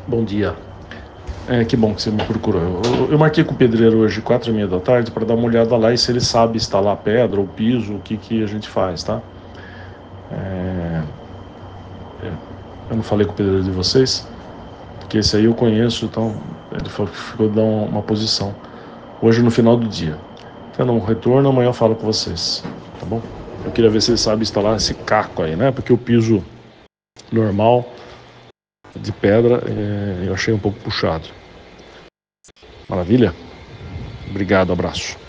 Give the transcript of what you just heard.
Bom dia. Que bom que você me procurou. Eu marquei com o pedreiro hoje 4h30 da tarde para dar uma olhada lá e se ele sabe instalar pedra ou piso, o que a gente faz, tá? Eu não falei com o pedreiro de vocês, porque esse aí eu conheço, então ele ficou dando uma posição. Hoje no final do dia. Tendo um retorno, amanhã eu falo com vocês, tá bom? Eu queria ver se ele sabe instalar esse caco aí, né? Porque o piso normal de pedra eu achei um pouco puxado. Maravilha? Obrigado, abraço.